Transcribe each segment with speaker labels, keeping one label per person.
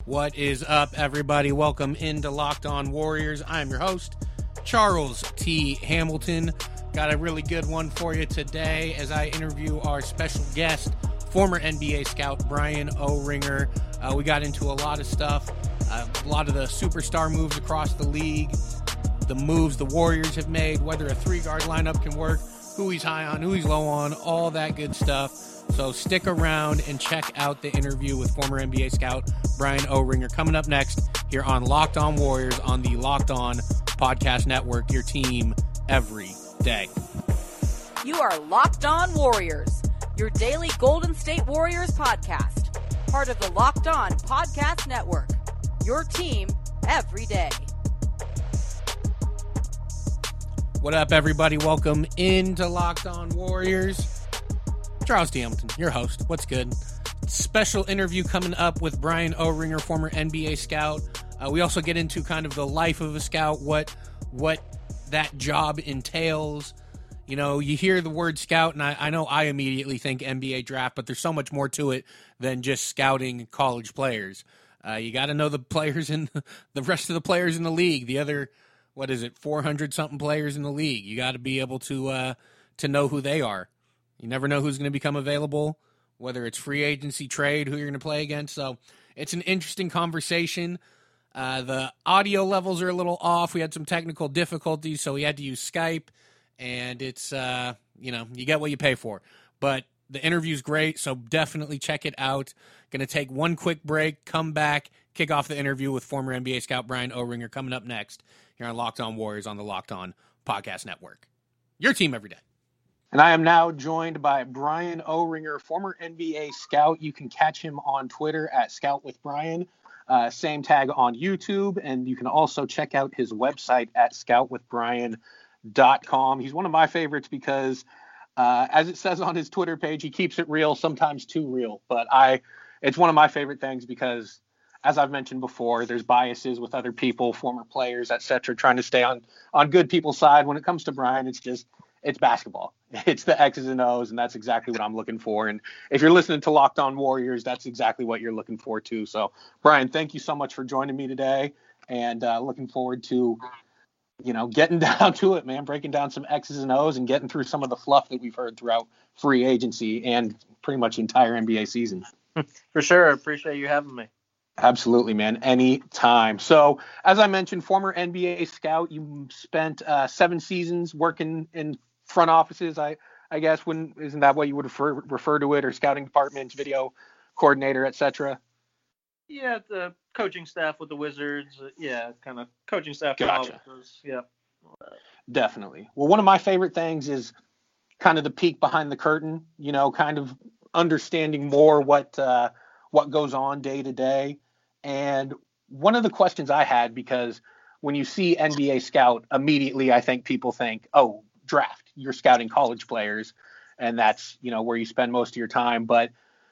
Speaker 1: What is up, everybody? Welcome into Locked On Warriors. I'm your host, Charles T. Hamilton. Got a really good one for you today as I interview our special guest, former NBA scout Brian Ohringer. We got into a lot of stuff, a lot of the superstar moves across the league, the moves the Warriors have made, whether a three-guard lineup can work, who he's high on, who he's low on, all that good stuff. So stick around and check out the interview with former NBA scout Brian Ohringer coming up next here on Locked On Warriors on the Locked On Podcast Network, your team every day.
Speaker 2: You are Locked On Warriors, your daily Golden State Warriors podcast, part of the Locked On Podcast Network, your team every day.
Speaker 1: What up, everybody? Welcome into Locked On Warriors. Charles T. Hamilton, your host. What's good? Special interview coming up with Brian Ohringer, former NBA scout. We also get into kind of the life of a scout, what that job entails. You know, you hear the word scout, and I know I immediately think NBA draft, but there's so much more to it than just scouting college players. You got to know the players in the rest of the players in the league. The other, 400-something players in the league. You got to be able to know who they are. You never know who's going to become available, whether it's free agency, trade, who you're going to play against. So it's an interesting conversation. The audio levels are a little off. We had some technical difficulties, so we had to use Skype. And it's, you get what you pay for. But the interview's great, so definitely check it out. Going to take one quick break, come back, kick off the interview with former NBA scout Brian Ohringer coming up next here on Locked On Warriors on the Locked On Podcast Network. Your team every day. And I am now joined by Brian Ohringer, former NBA scout. You can catch him on Twitter at Scout with Brian. Same tag on YouTube, and you can also check out his website at scoutwithbrian.com. He's one of my favorites because, as it says on his Twitter page, he keeps it real, sometimes too real. But it's one of my favorite things because, as I've mentioned before, there's biases with other people, former players, etc., trying to stay on good people's side. When it comes to Brian, it's basketball. It's the X's and O's, and that's exactly what I'm looking for. And if you're listening to Locked On Warriors, that's exactly what you're looking for too. So, Brian, thank you so much for joining me today, and looking forward to, getting down to it, man, breaking down some X's and O's and getting through some of the fluff that we've heard throughout free agency and pretty much the entire NBA season.
Speaker 3: For sure. I appreciate you having me.
Speaker 1: Absolutely, man. Anytime. So, as I mentioned, former NBA scout, you spent 7 seasons working in front offices, I guess. Isn't that what you would refer to it, or scouting departments, video coordinator, etc.?
Speaker 3: Yeah, the coaching staff with the Wizards. Kind of coaching staff.
Speaker 1: Gotcha.
Speaker 3: Yeah.
Speaker 1: Definitely. Well, one of my favorite things is kind of the peek behind the curtain, kind of understanding more what goes on day to day. And one of the questions I had, because when you see NBA scout, immediately I think people think, oh, draft, you're scouting college players, and that's, where you spend most of your time. But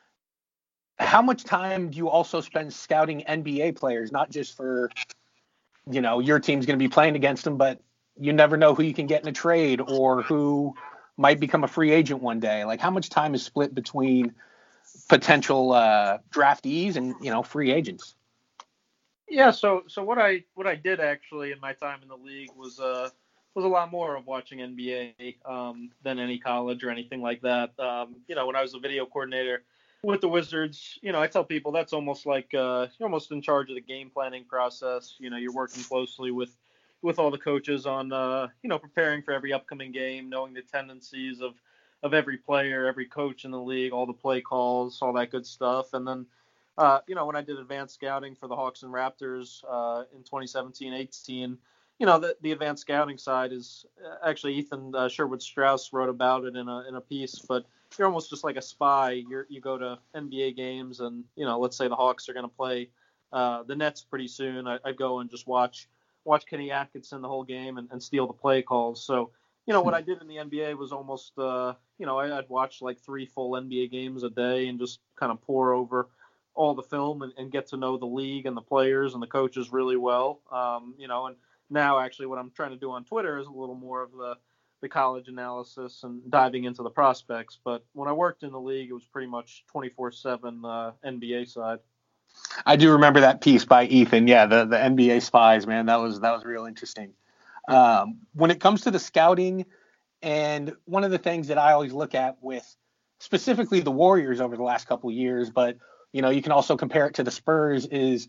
Speaker 1: how much time do you also spend scouting NBA players, not just for, your team's going to be playing against them, but you never know who you can get in a trade or who might become a free agent one day? Like, how much time is split between potential draftees and, free agents?
Speaker 3: Yeah, so what I did actually in my time in the league was a lot more of watching NBA than any college or anything like that. When I was a video coordinator with the Wizards, I tell people that's almost like you're almost in charge of the game planning process. You're working closely with all the coaches on preparing for every upcoming game, knowing the tendencies of every player, every coach in the league, all the play calls, all that good stuff. And then when I did advanced scouting for the Hawks and Raptors in 2017-18, the advanced scouting side is actually Ethan Sherwood-Strauss wrote about it in a piece, but you're almost just like a spy. You go to NBA games and, let's say the Hawks are going to play the Nets pretty soon. I'd go and just watch Kenny Atkinson the whole game and steal the play calls. So, what I did in the NBA was almost, I'd watch like 3 full NBA games a day and just kind of pour over all the film and get to know the league and the players and the coaches really well. And now actually what I'm trying to do on Twitter is a little more of the college analysis and diving into the prospects. But when I worked in the league, it was pretty much 24/7 NBA side.
Speaker 1: I do remember that piece by Ethan. Yeah, the NBA spies, man. That was real interesting. When it comes to the scouting, and one of the things that I always look at with specifically the Warriors over the last couple of years, but you can also compare it to the Spurs, is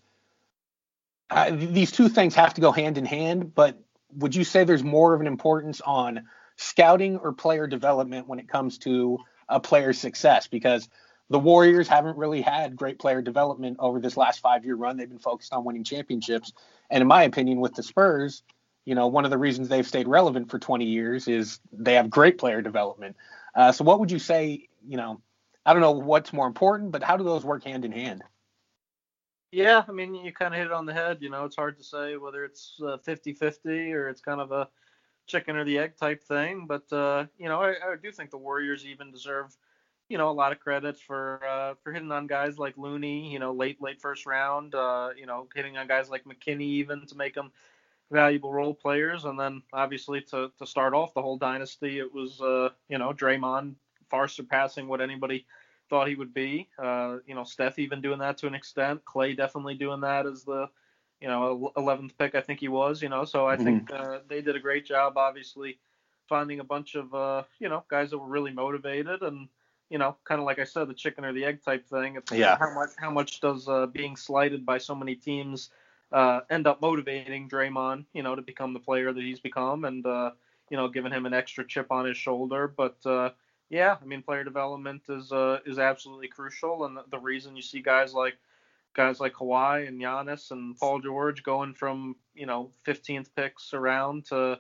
Speaker 1: these two things have to go hand in hand. But would you say there's more of an importance on scouting or player development when it comes to a player's success? Because the Warriors haven't really had great player development over this last 5-year run. They've been focused on winning championships. And in my opinion, with the Spurs, one of the reasons they've stayed relevant for 20 years is they have great player development. So what would you say, I don't know what's more important, but how do those work hand in hand?
Speaker 3: Yeah, I mean, you kind of hit it on the head. It's hard to say whether it's 50-50 or it's kind of a chicken or the egg type thing. But, I do think the Warriors even deserve, a lot of credit for hitting on guys like Looney, late first round, hitting on guys like McKinney even to make them valuable role players. And then obviously to start off the whole dynasty, it was, Draymond far surpassing what anybody thought he would be. Steph even doing that to an extent. Clay definitely doing that as the, 11th pick, I think he was, so I think they did a great job, obviously, finding a bunch of, guys that were really motivated and, kind of like I said, the chicken or the egg type thing. It's how much does being slighted by so many teams end up motivating Draymond, to become the player that he's become and, giving him an extra chip on his shoulder. But, yeah, I mean, player development is absolutely crucial. And the reason you see guys like Kawhi and Giannis and Paul George going from, 15th picks around to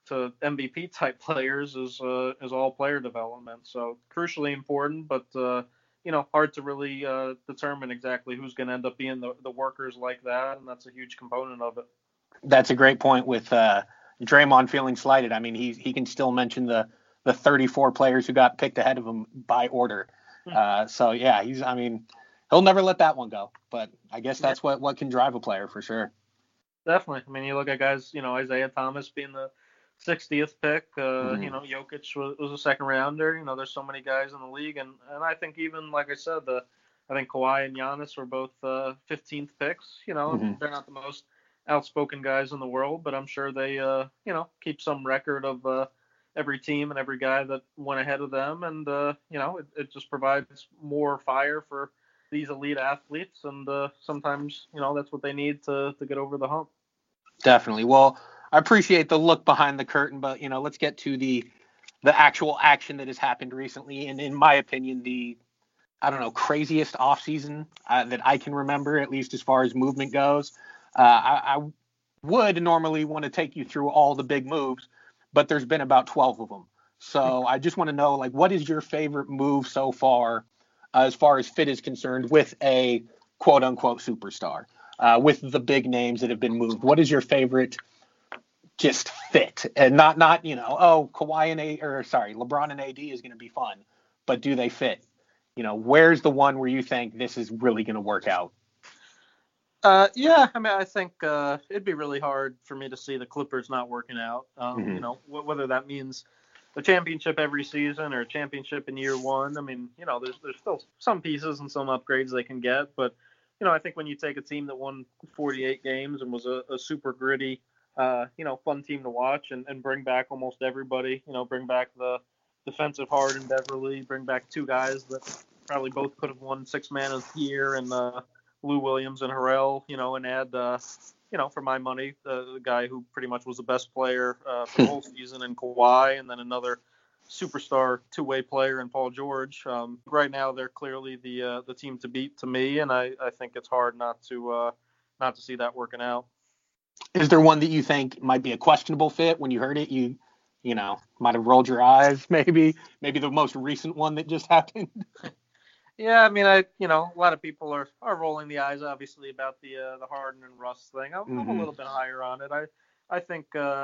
Speaker 3: MVP type players is all player development. So crucially important, but, hard to really determine exactly who's going to end up being the workers like that. And that's a huge component of it.
Speaker 1: That's a great point with Draymond feeling slighted. I mean, he can still mention the 34 players who got picked ahead of him by order. So yeah, he'll never let that one go, but I guess that's what can drive a player for sure.
Speaker 3: Definitely. I mean, you look at guys, Isaiah Thomas being the 60th pick, Jokic was a second rounder. There's so many guys in the league. And I think even, like I said, I think Kawhi and Giannis were both 15th picks. They're not the most outspoken guys in the world, but I'm sure they, keep some record of every team and every guy that went ahead of them. And, it just provides more fire for these elite athletes. And sometimes, that's what they need to get over the hump.
Speaker 1: Definitely. Well, I appreciate the look behind the curtain, but, let's get to the actual action that has happened recently. And in my opinion, the, craziest offseason that I can remember, at least as far as movement goes. I would normally want to take you through all the big moves, but there's been about 12 of them. So I just want to know, what is your favorite move so far as fit is concerned with a quote unquote superstar, with the big names that have been moved? What is your favorite just fit? And not Kawhi and LeBron and AD is going to be fun, but do they fit? Where's the one where you think this is really going to work out?
Speaker 3: Yeah, I mean, I think it'd be really hard for me to see the Clippers not working out. Whether that means a championship every season or a championship in year one. I mean, there's still some pieces and some upgrades they can get, but I think when you take a team that won 48 games and was a super gritty, fun team to watch and bring back almost everybody, bring back the defensive Harden, Beverly, bring back two guys that probably both could have won Sixth Man of the Year and Lou Williams and Harrell, and add, for my money, the guy who pretty much was the best player for the whole season in Kawhi, and then another superstar two-way player in Paul George. Right now, they're clearly the team to beat to me, and I think it's hard not to see that working out.
Speaker 1: Is there one that you think might be a questionable fit? When you heard it, you might have rolled your eyes, maybe the most recent one that just happened?
Speaker 3: Yeah, I mean, a lot of people are rolling the eyes, obviously, about the Harden and Russ thing. I'm a little bit higher on it. I think,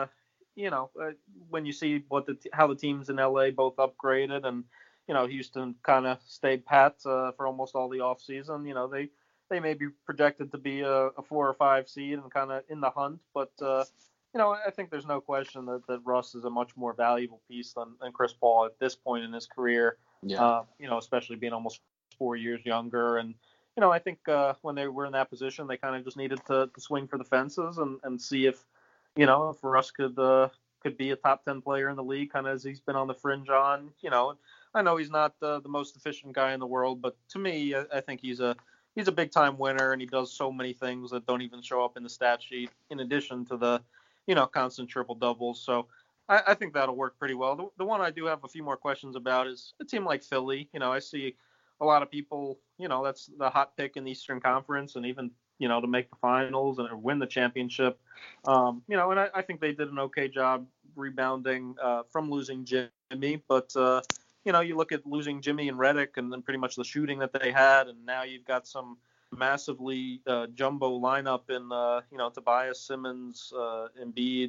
Speaker 3: when you see how the teams in LA both upgraded and, Houston kind of stayed pat for almost all the offseason, they may be projected to be a 4 or 5 seed and kind of in the hunt. But, I think there's no question that Russ is a much more valuable piece than Chris Paul at this point in his career. Yeah. Especially being almost 4 years younger and, I think when they were in that position, they kind of just needed to swing for the fences and see if, if Russ could be a top 10 player in the league, kind of as he's been on the fringe on. I know he's not the most efficient guy in the world, but to me, I think he's a big time winner, and he does so many things that don't even show up in the stat sheet. In addition to the, constant triple doubles, so I think that'll work pretty well. The one I do have a few more questions about is a team like Philly. I see a lot of people, that's the hot pick in the Eastern Conference, and even to make the finals and win the championship. And I think they did an okay job rebounding from losing Jimmy, but you look at losing Jimmy and Redick, and then pretty much the shooting that they had, and now you've got some massively jumbo lineup in Tobias, Simmons, Embiid,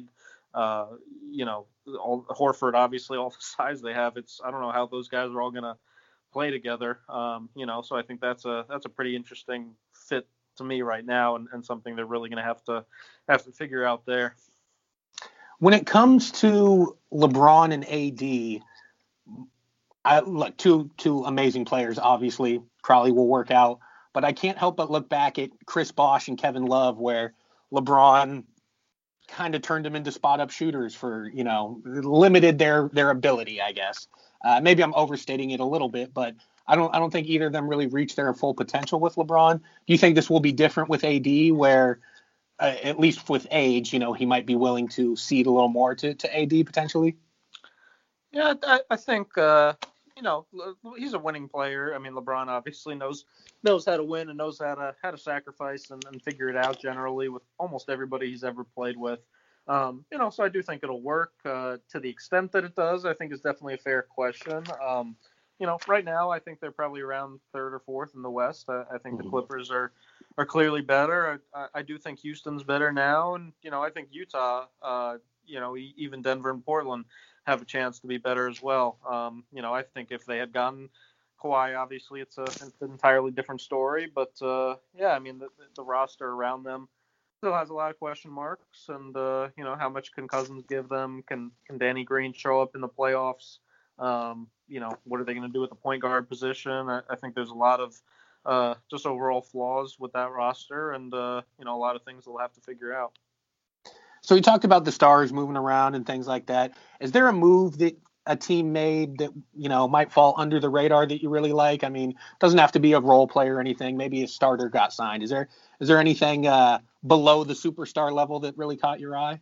Speaker 3: all Horford, obviously all the size they have. I don't know how those guys are all gonna play together. So I think that's a pretty interesting fit to me right now, and something they're really gonna have to figure out there.
Speaker 1: When it comes to LeBron and AD, look, two amazing players, obviously, probably will work out. But I can't help but look back at Chris Bosh and Kevin Love, where LeBron kind of turned them into spot-up shooters for, limited their ability, I guess. Maybe I'm overstating it a little bit, but I don't think either of them really reached their full potential with LeBron. Do you think this will be different with AD, where at least with age, he might be willing to cede a little more to AD potentially?
Speaker 3: Yeah, I think he's a winning player. I mean, LeBron obviously knows how to win and knows how to sacrifice and figure it out generally with almost everybody he's ever played with. So I do think it'll work to the extent that it does. I think it's definitely a fair question. Right now I think they're probably around third or fourth in the West. I think the Clippers are clearly better. I do think Houston's better now, and I think Utah, even Denver and Portland have a chance to be better as well. I think if they had gotten Kawhi, obviously it's an entirely different story. But I mean the roster around them still has a lot of question marks, and how much can Cousins give them? Can Danny Green show up in the playoffs? What are they going to do with the point guard position? I think there's a lot of just overall flaws with that roster, and a lot of things they'll have to figure out.
Speaker 1: So you talked about the stars moving around and things like that. Is there a move that a team made that, might fall under the radar that you really like? I mean, it doesn't have to be a role player or anything. Maybe a starter got signed. Is there anything below the superstar level that really caught your eye?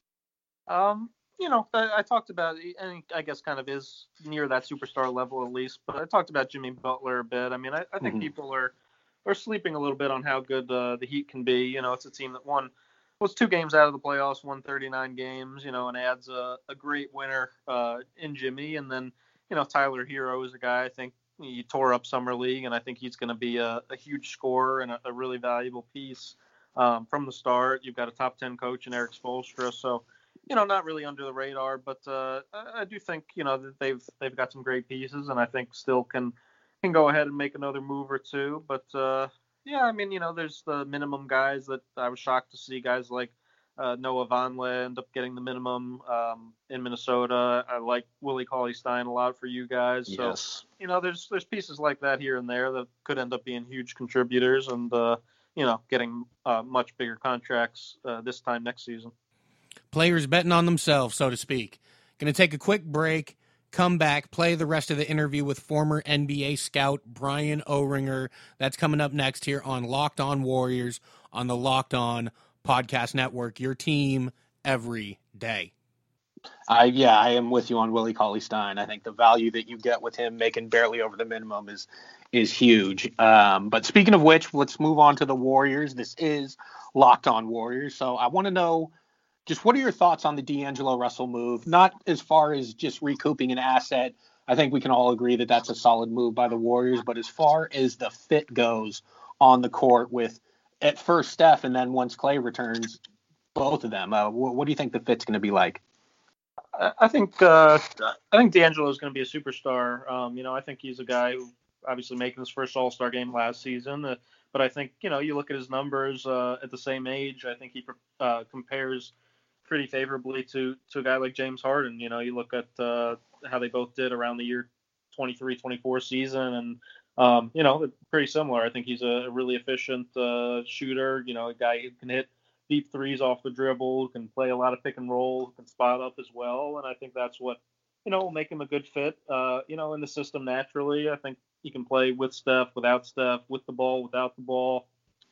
Speaker 3: I talked about, and I guess kind of is near that superstar level at least, but I talked about Jimmy Butler a bit. I mean, I think people are sleeping a little bit on how good the Heat can be. It's a team that was 2 games out of the playoffs, won 39 games, and adds a great winner in Jimmy. And then, Tyler Hero is a guy I think he tore up Summer League, and I think he's going to be a huge scorer and a really valuable piece from the start. You've got a top 10 coach in Eric Spoelstra, so not really under the radar, but I do think that they've got some great pieces, and I think still can go ahead and make another move or two. But I mean, there's the minimum guys that I was shocked to see, guys like Noah Vonleh end up getting the minimum in Minnesota. I like Willie Cauley-Stein a lot for you guys.
Speaker 1: Yes.
Speaker 3: So, there's pieces like that here and there that could end up being huge contributors and, getting much bigger contracts this time next season.
Speaker 1: Players betting on themselves, so to speak. Going to take a quick break. Come back, play the rest of the interview with former NBA scout Brian Ohringer. That's coming up next here on Locked On Warriors on the Locked On Podcast Network. Your team every day. I am with you on Willie Cauley-Stein. I think the value that you get with him making barely over the minimum is huge. But speaking of which, let's move on to the Warriors. This is Locked On Warriors. So I want to know, just what are your thoughts on the D'Angelo Russell move? Not as far as just recouping an asset. I think we can all agree that that's a solid move by the Warriors. But as far as the fit goes on the court with, at first, Steph, and then once Clay returns, both of them, what do you think the fit's going to be like?
Speaker 3: I think D'Angelo is going to be a superstar. I think he's a guy who obviously making his first All-Star game last season. But I think, you look at his numbers at the same age, I think he compares pretty favorably to a guy like James Harden. You look at how they both did around the year 23-24 season, and They're pretty similar. I think he's a really efficient shooter. A guy who can hit deep threes off the dribble, who can play a lot of pick and roll, who can spot up as well. And I think that's what will make him a good fit. In the system naturally. I think he can play with Steph, without Steph, with the ball, without the ball.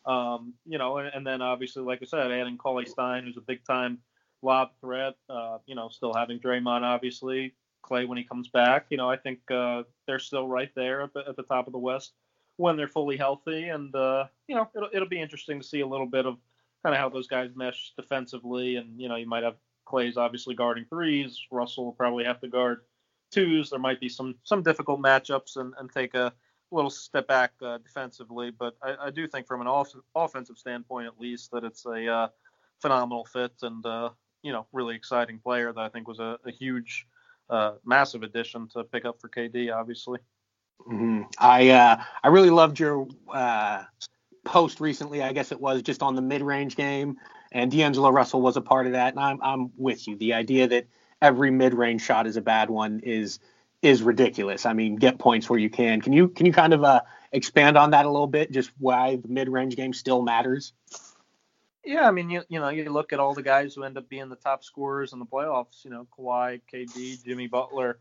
Speaker 3: And then obviously, like I said, adding Cauley Stein, who's a big time lob threat. Still having Draymond, obviously. Clay when he comes back. I think they're still right there at the top of the West when they're fully healthy. And, it'll be interesting to see a little bit of kind of how those guys mesh defensively. And, you might have Clay's obviously guarding threes. Russell will probably have to guard twos. There might be some difficult matchups and take a little step back defensively. But I do think from an offensive standpoint, at least, that it's a phenomenal fit and, really exciting player that I think was a huge massive addition to pick up for KD, obviously.
Speaker 4: Mm-hmm. I really loved your post recently. I guess it was just on the mid-range game, and D'Angelo Russell was a part of that. And I'm with you. The idea that every mid-range shot is a bad one is ridiculous. I mean, get points where you can. Can you kind of expand on that a little bit? Just why the mid-range game still matters?
Speaker 3: Yeah, I mean, you look at all the guys who end up being the top scorers in the playoffs. Kawhi, KD, Jimmy Butler,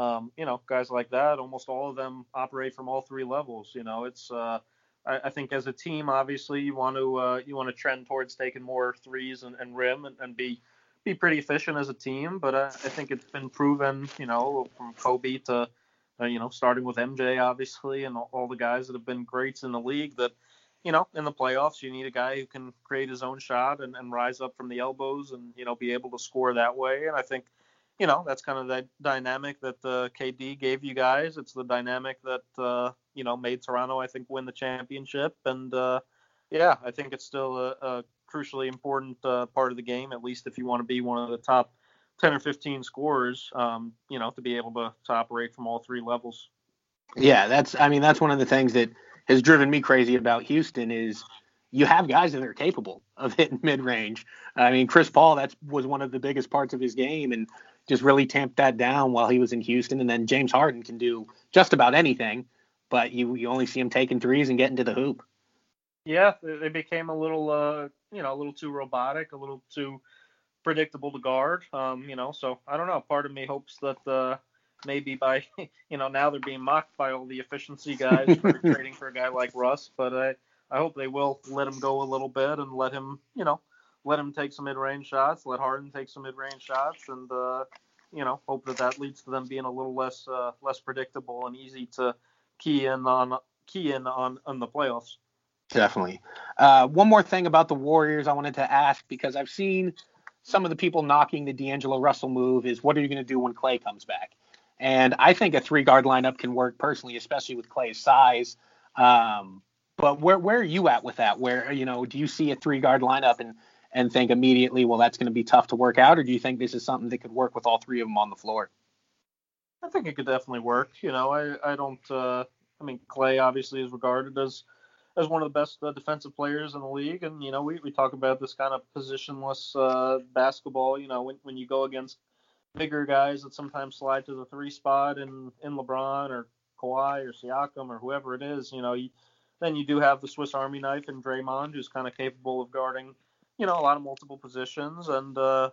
Speaker 3: guys like that. Almost all of them operate from all three levels. It's I think as a team, obviously, you want to trend towards taking more threes and rim and be pretty efficient as a team. But I think it's been proven, from Kobe to starting with MJ, obviously, and all the guys that have been greats in the league that. In the playoffs, you need a guy who can create his own shot and rise up from the elbows and, be able to score that way. And I think, that's kind of the dynamic that KD gave you guys. It's the dynamic that, made Toronto, I think, win the championship. And, I think it's still a crucially important part of the game, at least if you want to be one of the top 10 or 15 scorers, to be able to operate from all three levels.
Speaker 4: Yeah, that's one of the things that has driven me crazy about Houston is you have guys that are capable of hitting mid-range. I mean, Chris Paul, that was one of the biggest parts of his game and just really tamped that down while he was in Houston. And then James Harden can do just about anything, but you only see him taking threes and getting to the hoop.
Speaker 3: Yeah, they became a little too robotic, a little too predictable to guard. So I don't know. Part of me hopes that maybe by, now they're being mocked by all the efficiency guys for trading for a guy like Russ, but I hope they will let him go a little bit and let him take some mid-range shots, let Harden take some mid-range shots, and, hope that leads to them being a little less predictable and easy to key in on the playoffs.
Speaker 4: Definitely. One more thing about the Warriors I wanted to ask, because I've seen some of the people knocking the D'Angelo Russell move is, what are you going to do when Clay comes back? And I think a three-guard lineup can work personally, especially with Clay's size. But where are you at with that? Where, do you see a three-guard lineup and think immediately, well, that's going to be tough to work out? Or do you think this is something that could work with all three of them on the floor?
Speaker 3: I think it could definitely work. I don't Clay obviously is regarded as one of the best defensive players in the league. And, we talk about this kind of positionless basketball, when you go against bigger guys that sometimes slide to the three spot in LeBron or Kawhi or Siakam or whoever it is, then you do have the Swiss Army knife in Draymond, who's kind of capable of guarding, a lot of multiple positions. And,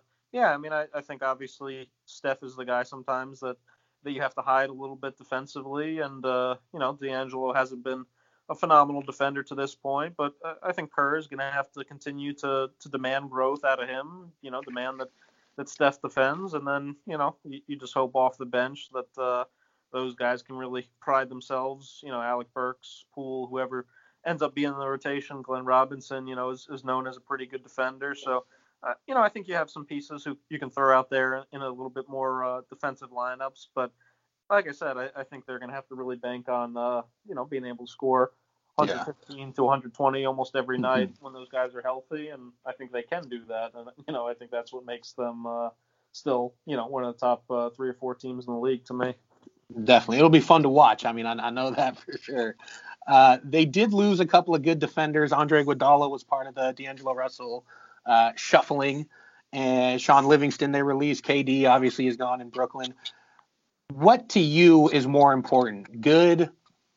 Speaker 3: I think obviously Steph is the guy sometimes that you have to hide a little bit defensively. And, D'Angelo hasn't been a phenomenal defender to this point, but I think Kerr is going to have to continue to demand growth out of him, demand that Steph defends, and then, you just hope off the bench that those guys can really pride themselves. Alec Burks, Poole, whoever ends up being in the rotation, Glenn Robinson, is known as a pretty good defender. So, I think you have some pieces who you can throw out there in a little bit more defensive lineups. But like I said, I think they're going to have to really bank on, being able to score 115 to 120 almost every night when those guys are healthy, and I think they can do that. And I think that's what makes them still one of the top 3 or 4 teams in the league to me.
Speaker 4: Definitely, it'll be fun to watch. I mean, I know that for sure. They did lose a couple of good defenders. Andre Iguodala was part of the D'Angelo Russell shuffling, and Sean Livingston they released. KD obviously is gone in Brooklyn. What to you is more important, good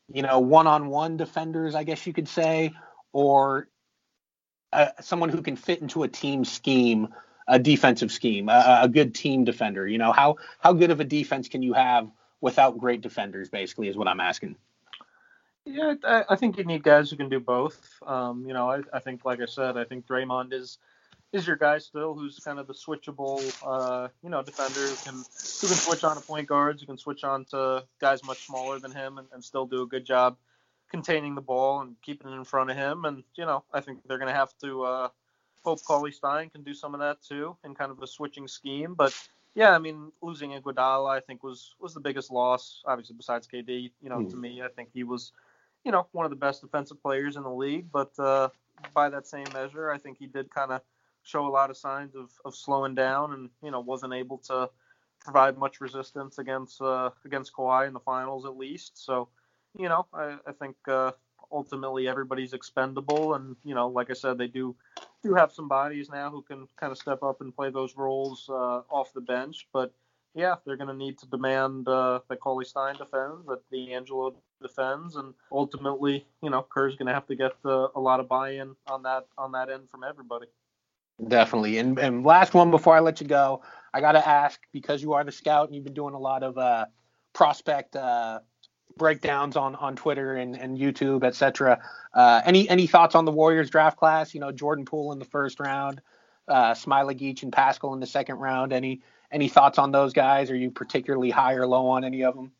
Speaker 4: one-on-one defenders, I guess you could say, or someone who can fit into a team scheme, a defensive scheme, a good team defender. How good of a defense can you have without great defenders, basically, is what I'm asking.
Speaker 3: Yeah, I think you need guys who can do both. I think, like I said, I think Draymond is your guy still, who's kind of the switchable, defender who can switch on to point guards, who can switch on to guys much smaller than him and still do a good job containing the ball and keeping it in front of him. And, I think they're going to have to hope Cauley-Stein can do some of that too in kind of a switching scheme. But, yeah, I mean, losing Iguodala, I think, was the biggest loss, obviously, besides KD. To me, I think he was, one of the best defensive players in the league. But by that same measure, I think he did kind of show a lot of signs of slowing down and, wasn't able to provide much resistance against Kawhi in the finals, at least. So, I think ultimately everybody's expendable. And, like I said, they do have some bodies now who can kind of step up and play those roles off the bench. But, yeah, they're going to need to demand that Cauley-Stein defends, that D'Angelo defends. And ultimately, Kerr's going to have to get a lot of buy-in on that end from everybody.
Speaker 4: Definitely. And last one before I let you go, I got to ask, because you are the scout and you've been doing a lot of prospect breakdowns on Twitter and YouTube, etc. Any thoughts on the Warriors draft class? Jordan Poole in the first round, Smailagić and Pascal in the second round. Any thoughts on those guys? Are you particularly high or low on any of them?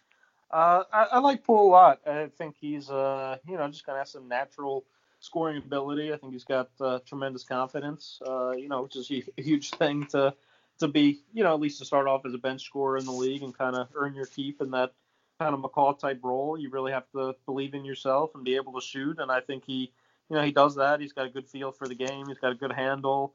Speaker 3: I like Poole a lot. I think he's just kind of has some natural scoring ability. I think he's got tremendous confidence, which is a huge thing to be, at least to start off as a bench scorer in the league and kind of earn your keep in that kind of McCaw type role. You really have to believe in yourself and be able to shoot. And I think he does that. He's got a good feel for the game. He's got a good handle.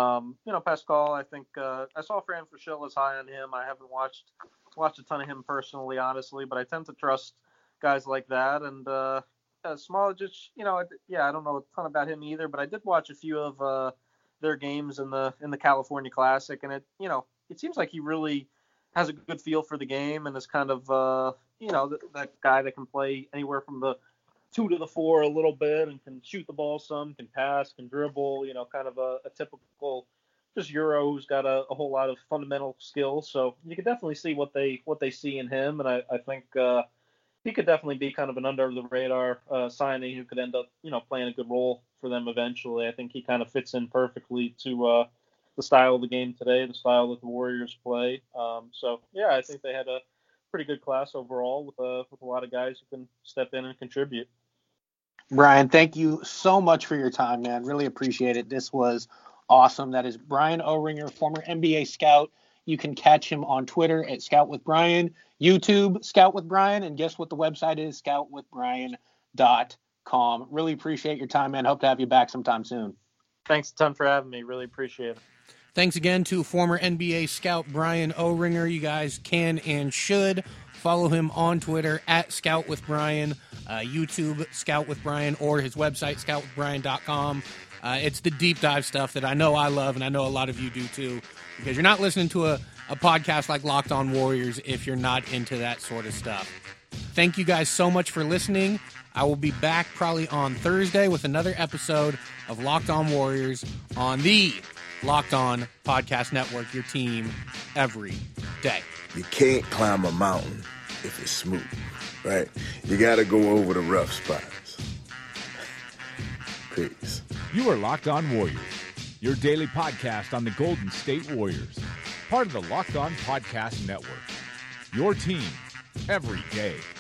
Speaker 3: Pascal, I think I saw Fran Fraschilla as high on him. I haven't watched a ton of him personally, honestly, but I tend to trust guys like that. And Smailagić, I don't know a ton about him either, but I did watch a few of their games in the California Classic, and it seems like he really has a good feel for the game and is kind of that guy that can play anywhere from the 2 to the 4 a little bit and can shoot the ball some, can pass, can dribble, kind of a typical just Euro who's got a whole lot of fundamental skills. So you can definitely see what they see in him, and I think he could definitely be kind of an under the radar signing who could end up, playing a good role for them eventually. I think he kind of fits in perfectly to the style of the game today, the style that the Warriors play. So yeah, I think they had a pretty good class overall with a lot of guys who can step in and contribute.
Speaker 4: Brian, thank you so much for your time, man. Really appreciate it. This was awesome. That is Brian Ohringer, former NBA scout. You can catch him on Twitter at Scout with Brian, YouTube Scout with Brian, and guess what the website is? scoutwithbrian.com. Really appreciate your time, man. Hope to have you back sometime soon.
Speaker 3: Thanks a ton for having me. Really appreciate it.
Speaker 1: Thanks again to former NBA scout Brian Ohringer. You guys can and should follow him on Twitter at Scout with Brian, YouTube Scout with Brian, or his website scoutwithbrian.com. It's the deep dive stuff that I know I love, and I know a lot of you do too, because you're not listening to a podcast like Locked On Warriors if you're not into that sort of stuff. Thank you guys so much for listening. I will be back probably on Thursday with another episode of Locked On Warriors on the Locked On Podcast Network, your team every day.
Speaker 5: You can't climb a mountain if it's smooth, right? You got to go over the rough spots. Peace.
Speaker 6: You are Locked On Warriors, your daily podcast on the Golden State Warriors, part of the Locked On Podcast Network, your team every day.